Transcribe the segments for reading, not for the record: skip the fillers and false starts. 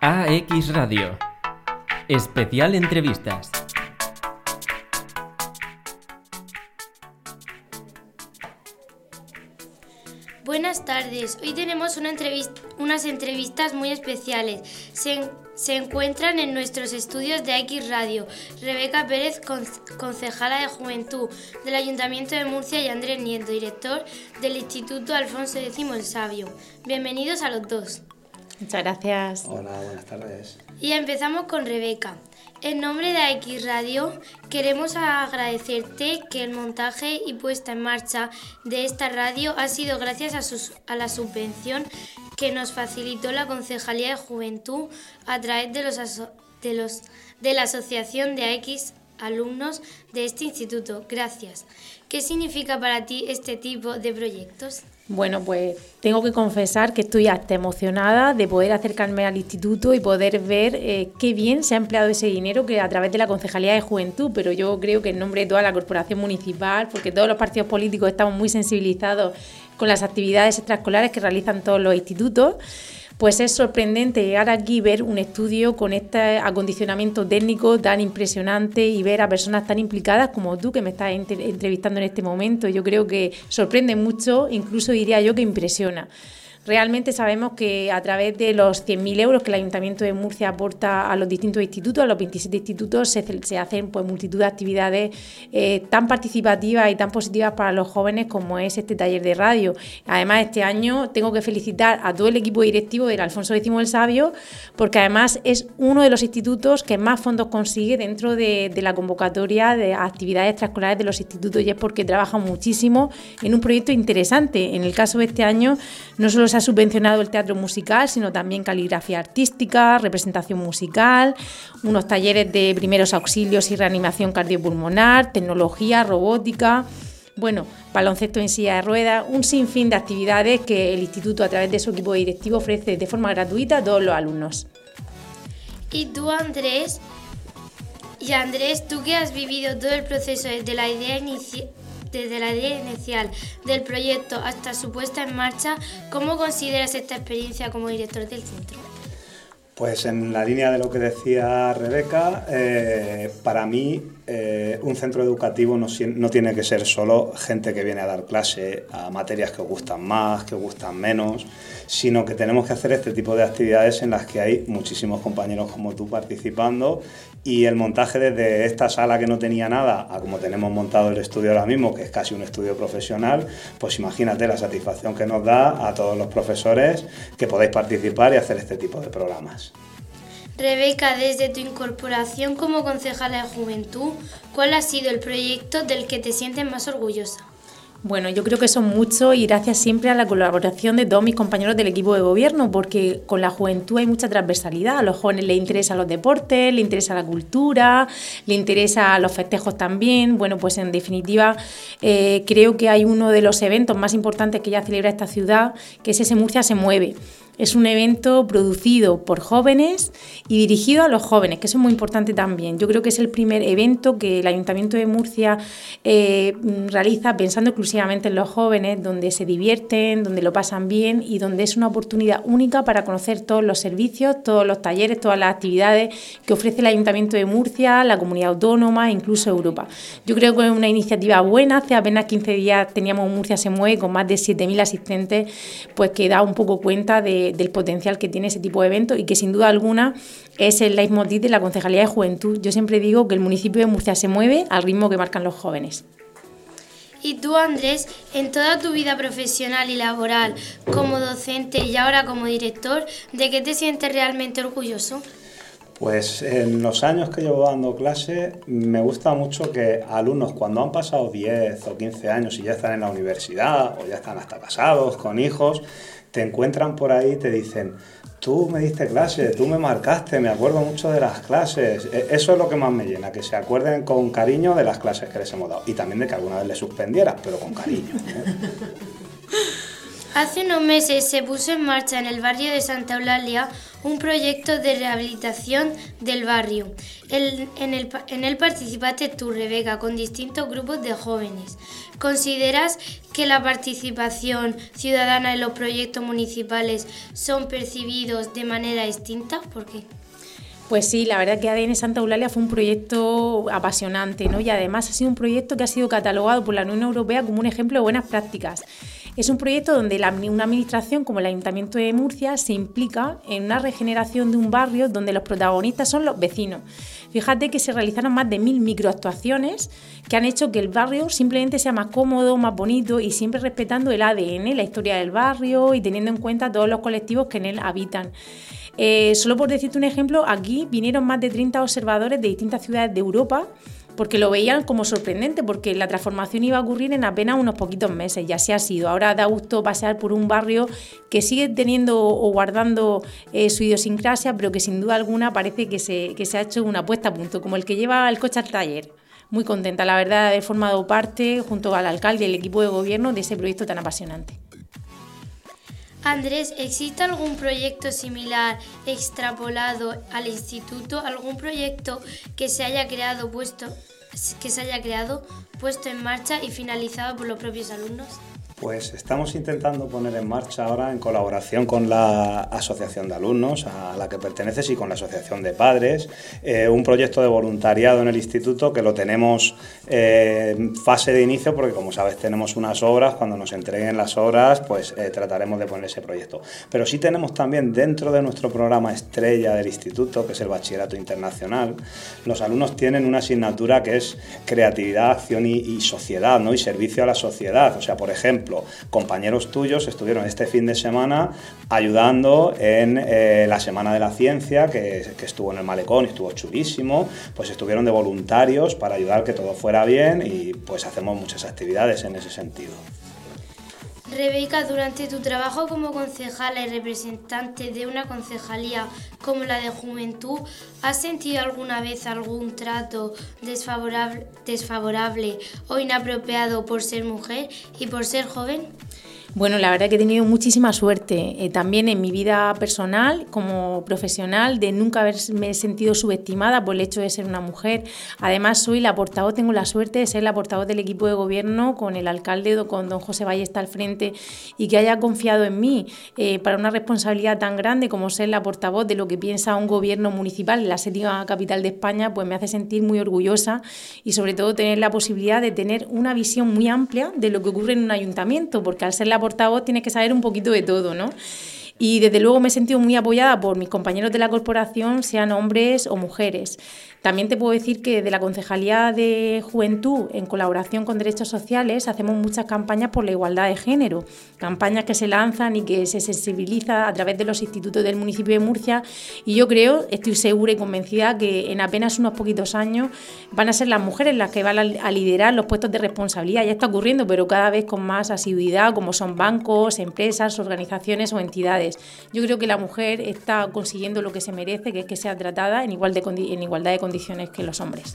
AX Radio. Especial Entrevistas. Buenas tardes, hoy tenemos unas entrevistas muy especiales. Se encuentran en nuestros estudios de AX Radio Rebeca Pérez, concejala de Juventud del Ayuntamiento de Murcia, y Andrés Nieto, director del Instituto Alfonso X el Sabio. Bienvenidos a los dos. Muchas gracias. Hola, buenas tardes. Y empezamos con Rebeca. En nombre de AX Radio queremos agradecerte que el montaje y puesta en marcha de esta radio ha sido gracias a la subvención que nos facilitó la Concejalía de Juventud a través de la Asociación de AX Alumnos de este instituto. Gracias. ¿Qué significa para ti este tipo de proyectos? Bueno, pues tengo que confesar que estoy hasta emocionada de poder acercarme al instituto y poder ver qué bien se ha empleado ese dinero que a través de la Concejalía de Juventud, pero yo creo que en nombre de toda la corporación municipal, porque todos los partidos políticos estamos muy sensibilizados con las actividades extraescolares que realizan todos los institutos. Pues es sorprendente llegar aquí y ver un estudio con este acondicionamiento técnico tan impresionante y ver a personas tan implicadas como tú, que me estás entrevistando en este momento. Yo creo que sorprende mucho, incluso diría yo que impresiona. Realmente sabemos que a través de los 100.000 euros que el Ayuntamiento de Murcia aporta a los distintos institutos, a los 27 institutos, se hacen pues multitud de actividades tan participativas y tan positivas para los jóvenes como es este taller de radio. Además, este año tengo que felicitar a todo el equipo directivo del Alfonso X el Sabio, porque además es uno de los institutos que más fondos consigue dentro de la convocatoria de actividades extraescolares de los institutos, y es porque trabajan muchísimo en un proyecto interesante. En el caso de este año, no solo se ha subvencionado el teatro musical, sino también caligrafía artística, representación musical, unos talleres de primeros auxilios y reanimación cardiopulmonar, tecnología, robótica, bueno, baloncesto en silla de ruedas, un sinfín de actividades que el instituto a través de su equipo directivo ofrece de forma gratuita a todos los alumnos. Y tú, Andrés, tú que has vivido todo el proceso desde la idea inicial del proyecto hasta su puesta en marcha, ¿cómo consideras esta experiencia como director del centro? Pues en la línea de lo que decía Rebeca, para mí un centro educativo no tiene que ser solo gente que viene a dar clase a materias que os gustan más, que os gustan menos, sino que tenemos que hacer este tipo de actividades en las que hay muchísimos compañeros como tú participando, y el montaje desde esta sala que no tenía nada a como tenemos montado el estudio ahora mismo, que es casi un estudio profesional, pues imagínate la satisfacción que nos da a todos los profesores que podéis participar y hacer este tipo de programas. Rebeca, desde tu incorporación como concejala de Juventud, ¿cuál ha sido el proyecto del que te sientes más orgullosa? Bueno, yo creo que son muchos, y gracias siempre a la colaboración de todos mis compañeros del equipo de gobierno, porque con la juventud hay mucha transversalidad. A los jóvenes les interesan los deportes, les interesa la cultura, les interesan los festejos también. Bueno, pues en definitiva creo que hay uno de los eventos más importantes que ya celebra esta ciudad, que es ese Murcia se mueve. Es un evento producido por jóvenes y dirigido a los jóvenes, que eso es muy importante también. Yo creo que es el primer evento que el Ayuntamiento de Murcia realiza pensando exclusivamente en los jóvenes, donde se divierten, donde lo pasan bien y donde es una oportunidad única para conocer todos los servicios, todos los talleres, todas las actividades que ofrece el Ayuntamiento de Murcia, la Comunidad Autónoma e incluso Europa. Yo creo que es una iniciativa buena. Hace apenas 15 días teníamos Murcia se mueve con más de 7.000 asistentes, pues que da un poco cuenta del potencial que tiene ese tipo de eventos, y que sin duda alguna es el leitmotiv de la Concejalía de Juventud. Yo siempre digo que el municipio de Murcia se mueve al ritmo que marcan los jóvenes. Y tú, Andrés, en toda tu vida profesional y laboral, como docente y ahora como director, ¿de qué te sientes realmente orgulloso? Pues en los años que llevo dando clase, me gusta mucho que alumnos, cuando han pasado 10 o 15 años y ya están en la universidad o ya están hasta casados, con hijos, te encuentran por ahí y te dicen: tú me diste clase, tú me marcaste, me acuerdo mucho de las clases. Eso es lo que más me llena, que se acuerden con cariño de las clases que les hemos dado, y también de que alguna vez les suspendiera, pero con cariño, ¿eh? Hace unos meses se puso en marcha en el barrio de Santa Eulalia un proyecto de rehabilitación del barrio. En él participaste tú, Rebeca, con distintos grupos de jóvenes. ¿Consideras que la participación ciudadana en los proyectos municipales son percibidos de manera distinta? ¿Por qué? Pues sí, la verdad que ADN Santa Eulalia fue un proyecto apasionante, ¿no? Y además ha sido un proyecto que ha sido catalogado por la Unión Europea como un ejemplo de buenas prácticas. Es un proyecto donde una administración como el Ayuntamiento de Murcia se implica en una regeneración de un barrio donde los protagonistas son los vecinos. Fíjate que se realizaron más de 1000 microactuaciones que han hecho que el barrio simplemente sea más cómodo, más bonito y siempre respetando el ADN, la historia del barrio y teniendo en cuenta todos los colectivos que en él habitan. Solo por decirte un ejemplo, aquí vinieron más de 30 observadores de distintas ciudades de Europa porque lo veían como sorprendente, porque la transformación iba a ocurrir en apenas unos poquitos meses y así ha sido. Ahora da gusto pasear por un barrio que sigue teniendo o guardando su idiosincrasia, pero que sin duda alguna parece que se ha hecho una puesta a punto, como el que lleva el coche al taller. Muy contenta, la verdad, de haber formado parte, junto al alcalde y el equipo de gobierno, de ese proyecto tan apasionante. Andrés, ¿existe algún proyecto similar extrapolado al instituto? ¿Algún proyecto que se haya creado, puesto en marcha y finalizado por los propios alumnos? Pues estamos intentando poner en marcha ahora, en colaboración con la Asociación de Alumnos a la que perteneces y con la Asociación de Padres, un proyecto de voluntariado en el instituto que lo tenemos en fase de inicio porque, como sabes, tenemos unas obras. Cuando nos entreguen las obras, pues trataremos de poner ese proyecto. Pero sí tenemos también dentro de nuestro programa estrella del instituto, que es el Bachillerato Internacional, los alumnos tienen una asignatura que es creatividad, acción y sociedad, ¿no? Y servicio a la sociedad. O sea, por ejemplo, compañeros tuyos estuvieron este fin de semana ayudando en la Semana de la Ciencia, que estuvo en el Malecón y estuvo chulísimo. Pues estuvieron de voluntarios para ayudar que todo fuera bien y pues hacemos muchas actividades en ese sentido. Rebeca, durante tu trabajo como concejala y representante de una concejalía como la de Juventud, ¿has sentido alguna vez algún trato desfavorable o inapropiado por ser mujer y por ser joven? Bueno, la verdad que he tenido muchísima suerte, también en mi vida personal, como profesional, de nunca haberme sentido subestimada por el hecho de ser una mujer. Además, soy la portavoz, tengo la suerte de ser la portavoz del equipo de gobierno con el alcalde, con don José Ballesta al frente, y que haya confiado en mí para una responsabilidad tan grande como ser la portavoz de lo que piensa un gobierno municipal en la 7ª capital de España, pues me hace sentir muy orgullosa y sobre todo tener la posibilidad de tener una visión muy amplia de lo que ocurre en un ayuntamiento, porque al ser la portavoz tienes que saber un poquito de todo, ¿no? Y desde luego me he sentido muy apoyada por mis compañeros de la corporación, sean hombres o mujeres. También te puedo decir que desde la Concejalía de Juventud, en colaboración con Derechos Sociales, hacemos muchas campañas por la igualdad de género, campañas que se lanzan y que se sensibiliza a través de los institutos del municipio de Murcia, y yo creo, estoy segura y convencida que en apenas unos poquitos años van a ser las mujeres las que van a liderar los puestos de responsabilidad. Ya está ocurriendo, pero cada vez con más asiduidad, como son bancos, empresas, organizaciones o entidades. Yo creo que la mujer está consiguiendo lo que se merece, que es que sea tratada en igualdad de condiciones que los hombres.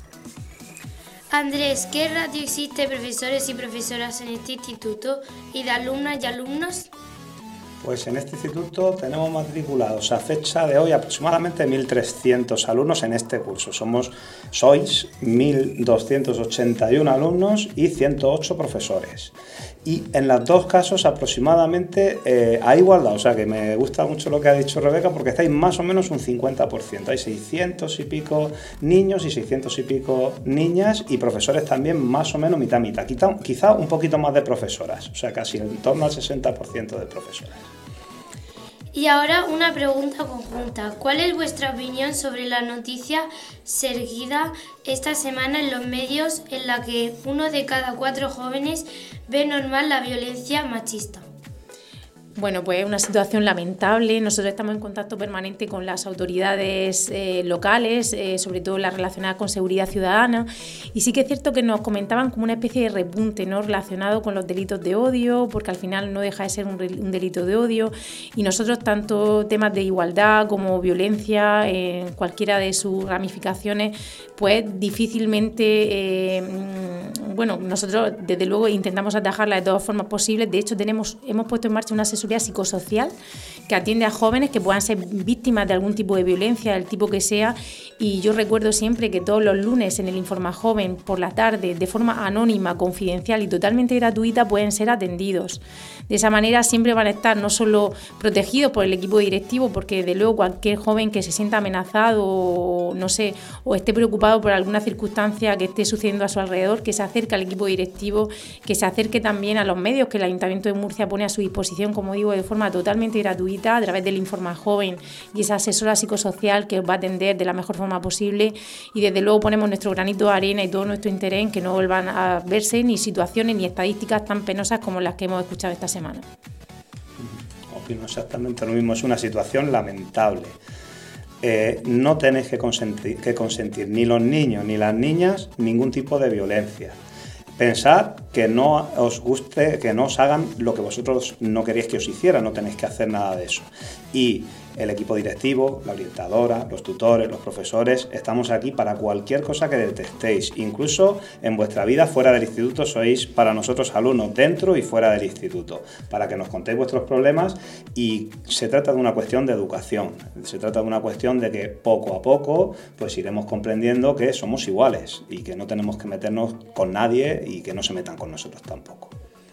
Andrés, ¿qué ratio existe de profesores y profesoras en este instituto y de alumnas y alumnos? Pues en este instituto tenemos matriculados a fecha de hoy aproximadamente 1.300 alumnos en este curso. Sois 1.281 alumnos y 108 profesores. Y en los dos casos aproximadamente hay igualdad, o sea que me gusta mucho lo que ha dicho Rebeca porque estáis más o menos un 50%. Hay 600 y pico niños y 600 y pico niñas y profesores también más o menos mitad-mitad. Quizá un poquito más de profesoras, o sea casi en torno al 60% de profesoras. Y ahora una pregunta conjunta. ¿Cuál es vuestra opinión sobre la noticia surgida esta semana en los medios en la que 1 de cada 4 jóvenes ve normal la violencia machista? Bueno, pues es una situación lamentable. Nosotros estamos en contacto permanente con las autoridades locales, sobre todo las relacionadas con seguridad ciudadana, y sí que es cierto que nos comentaban como una especie de repunte, ¿no?, relacionado con los delitos de odio, porque al final no deja de ser un delito de odio, y nosotros tanto temas de igualdad como violencia, en cualquiera de sus ramificaciones, pues difícilmente bueno, nosotros desde luego intentamos atajarla de todas formas posibles. De hecho, hemos puesto en marcha una asesoría psicosocial que atiende a jóvenes que puedan ser víctimas de algún tipo de violencia, del tipo que sea. Y yo recuerdo siempre que todos los lunes en el Informa Joven, por la tarde, de forma anónima, confidencial y totalmente gratuita, pueden ser atendidos. De esa manera siempre van a estar no solo protegidos por el equipo directivo, porque desde luego cualquier joven que se sienta amenazado o, no sé, o esté preocupado por alguna circunstancia que esté sucediendo a su alrededor, que se acerque al equipo directivo, que se acerque también a los medios que el Ayuntamiento de Murcia pone a su disposición, como digo, de forma totalmente gratuita, a través del Informa Joven y esa asesora psicosocial que os va a atender de la mejor forma posible. Y desde luego ponemos nuestro granito de arena y todo nuestro interés en que no vuelvan a verse ni situaciones ni estadísticas tan penosas como las que hemos escuchado esta semana. Opino exactamente lo mismo, es una situación lamentable. No tenéis que consentir ni los niños ni las niñas ningún tipo de violencia. Pensad que no os guste, que no os hagan lo que vosotros no queréis que os hicieran, no tenéis que hacer nada de eso. Y el equipo directivo, la orientadora, los tutores, los profesores, estamos aquí para cualquier cosa que detectéis. Incluso en vuestra vida fuera del instituto sois para nosotros alumnos dentro y fuera del instituto, para que nos contéis vuestros problemas. Y se trata de una cuestión de educación, se trata de una cuestión de que poco a poco pues iremos comprendiendo que somos iguales y que no tenemos que meternos con nadie y que no se metan con nosotros tampoco.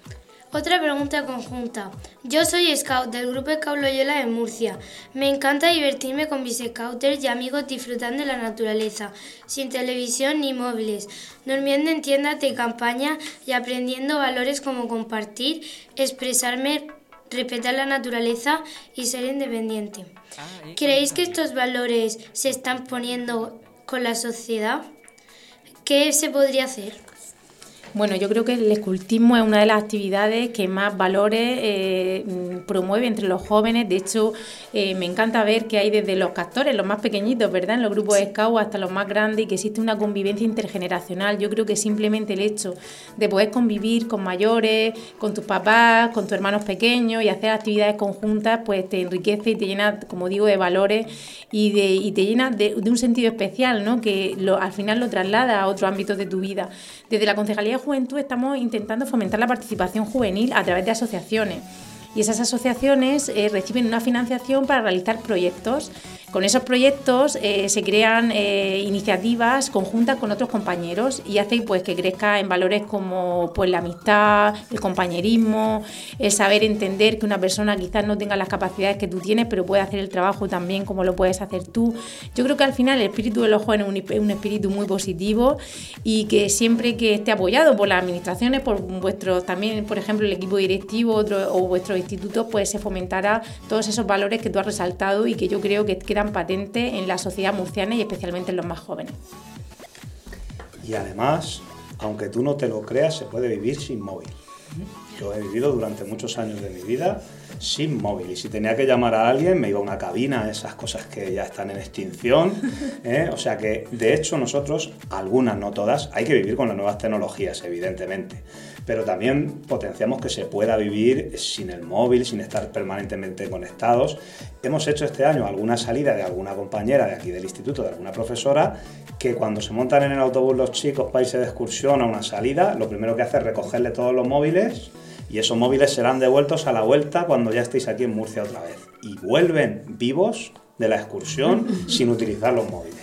Otra pregunta conjunta. Yo soy scout del grupo Scout Loyola de Murcia. Me encanta divertirme con mis scouters y amigos disfrutando de la naturaleza, sin televisión ni móviles, durmiendo en tiendas de campaña y aprendiendo valores como compartir, expresarme, respetar la naturaleza y ser independiente. ¿Creéis que estos valores se están poniendo con la sociedad? ¿Qué se podría hacer? Bueno, yo creo que el escultismo es una de las actividades que más valores promueve entre los jóvenes. De hecho, me encanta ver que hay desde los castores, los más pequeñitos, ¿verdad?, en los grupos de scout hasta los más grandes, y que existe una convivencia intergeneracional. Yo creo que simplemente el hecho de poder convivir con mayores, con tus papás, con tus hermanos pequeños y hacer actividades conjuntas, pues te enriquece y te llena, como digo, de valores y te llena de un sentido especial, ¿no?, que al final lo traslada a otros ámbitos de tu vida. Desde la Concejalía de Juventud estamos intentando fomentar la participación juvenil a través de asociaciones, y esas asociaciones reciben una financiación para realizar proyectos. Con esos proyectos se crean iniciativas conjuntas con otros compañeros y hace pues que crezca en valores como pues la amistad, el compañerismo, el saber entender que una persona quizás no tenga las capacidades que tú tienes, pero puede hacer el trabajo también como lo puedes hacer tú. Yo creo que al final el espíritu de los jóvenes es un espíritu muy positivo, y que siempre que esté apoyado por las administraciones, por vuestros también, por ejemplo, el equipo directivo o vuestros institutos, pues se fomentará todos esos valores que tú has resaltado y que yo creo que quedan patentes en la sociedad murciana y especialmente en los más jóvenes. Y además, aunque tú no te lo creas, se puede vivir sin móvil. Yo he vivido durante muchos años de mi vida sin móvil, y si tenía que llamar a alguien me iba a una cabina, esas cosas que ya están en extinción, O sea que, de hecho, nosotros, algunas, no todas, hay que vivir con las nuevas tecnologías, evidentemente, pero también potenciamos que se pueda vivir sin el móvil, sin estar permanentemente conectados. Hemos hecho este año alguna salida de alguna compañera de aquí del instituto, de alguna profesora, que cuando se montan en el autobús los chicos para irse de excursión a una salida, lo primero que hace es recogerle todos los móviles, y esos móviles serán devueltos a la vuelta cuando ya estéis aquí en Murcia otra vez. Y vuelven vivos de la excursión sin utilizar los móviles.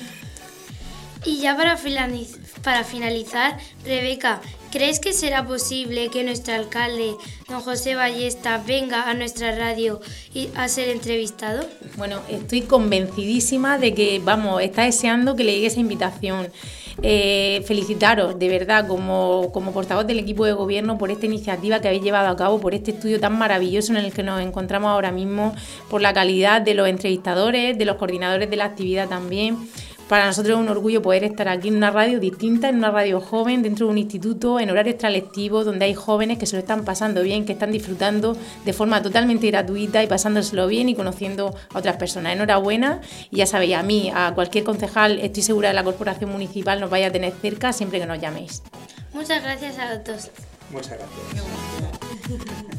Y ya para finalizar, Rebeca, ¿crees que será posible que nuestro alcalde, don José Ballesta, venga a nuestra radio a ser entrevistado? Bueno, estoy convencidísima de que, está deseando que le llegue esa invitación. Felicitaros, de verdad, como portavoz del equipo de gobierno, por esta iniciativa que habéis llevado a cabo, por este estudio tan maravilloso en el que nos encontramos ahora mismo, por la calidad de los entrevistadores, de los coordinadores de la actividad también. Para nosotros es un orgullo poder estar aquí en una radio distinta, en una radio joven, dentro de un instituto, en horario extralectivo, donde hay jóvenes que se lo están pasando bien, que están disfrutando de forma totalmente gratuita y pasándoselo bien y conociendo a otras personas. Enhorabuena, y ya sabéis, a mí, a cualquier concejal, estoy segura de la corporación municipal, nos vaya a tener cerca siempre que nos llaméis. Muchas gracias a los dos. Muchas gracias.